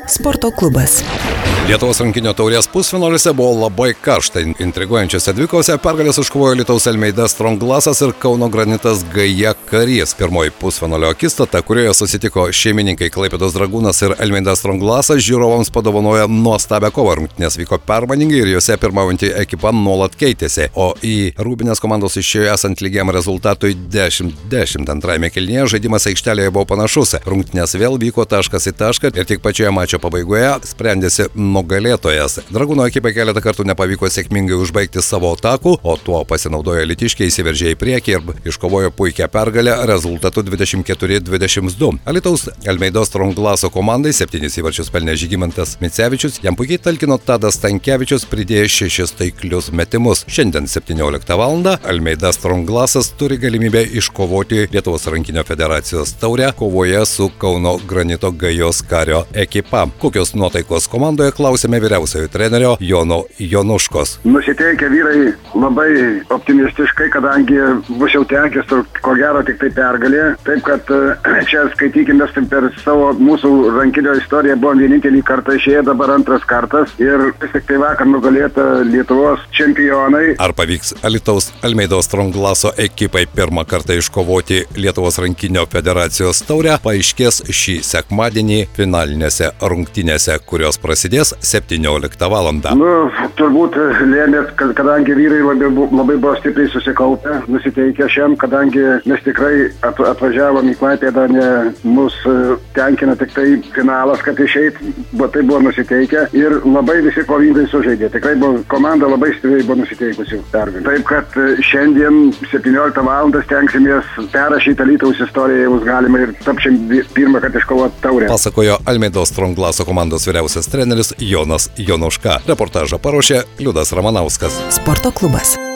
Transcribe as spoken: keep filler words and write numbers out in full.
Sporto klubas. Lietuvos rankinio taurės pusfinaliuose buvo labai karšta. Intriguojančiose dvikovose pergalės užkovojo Alytaus Elmeida Strong Glassas ir Kauno Granitas Gaja Karys. Pirmoji pusfinalio akistata, kurioje susitiko šeimininkai Klaipėdos Dragūnas ir Elmeida Strong Glassas, žiūrovams padovanojo nuostabią kovą. Rungtynės vyko permaningai ir juose pirmaujantį ekipą nuolat keitėsi, o į rūbinės komandos išėjo esant lygiam rezultatui dešimt dešimt. Antrajame kėlinyje žaidimas aikštelėje buvo panašus. Rungtynės vėl vyko taškas į tašką ir tik pačioje mačo pabaigoje sprendėsi nugalėtojas. Dragūno ekipai keletą kartų nepavyko sėkmingai užbaigti savo atakų, o tuo pasinaudojo alytiškiai, įsiveržė į priekį ir iškovojo puikią pergalę rezultatu dvidešimt keturi dvidešimt du. Alytaus Elmeidos Strong Glasso komandai septynis įvarčius pelnė Žygimantas Micevičius, jam puikiai talkino Tadas Stankevičius, pridėjo šešis taiklius metimus. Šiandien septynioliktą valandą Elmeida Strong Glassas turi galimybę iškovoti Lietuvos rankinio federacijos taurę kovoje su Kauno Granito Gajos Kario ekipa. Kokios nuotaikos komandoje, klausėme vyriausiojo trenerio Jono Jonuškos. Nusiteikę vyrai labai optimistiškai, kadangi bus jau tekęs ko gero tik tai pergalė. Taip, kad čia skaitykime, per savo mūsų rankinio istoriją buvom vienintelį kartą išėję, dabar antras kartas ir vis tik tai vakar nugalėta Lietuvos čempionai. Ar pavyks Alytaus Elmeidos Strong Glasso ekipai pirmą kartą iškovoti Lietuvos rankinio federacijos taurę, paaiškės šį sekmadienį finalinėse rungtynėse, kurios prasidės septynioliktą valandą. Nu, turbūt lėmė, kad kadangi vyrai labai, labai buvo stipriai susikaupę, nusiteikę šiam, kadangi mes tikrai at, atvažiavom į Klaipėdą, ne mus tenkina tik tai finalas, kad išeit, bet tai buvo nusiteikę ir labai visi kovingai sužaidė. Tikrai buvo, komanda labai stipriai buvo nusiteikusi pergalę. Taip, kad šiandien septynioliktą valandą stengsimės perrašyti Alytaus istoriją, jeigu galima, ir tapšim pirmą, kad iškovot taurę. Pasakojo Elmeidos Strong Glasso komandos vyriausias treneris Jonas Jonuška. Reportažą paruošė Liudas Ramanauskas. Sporto klubas.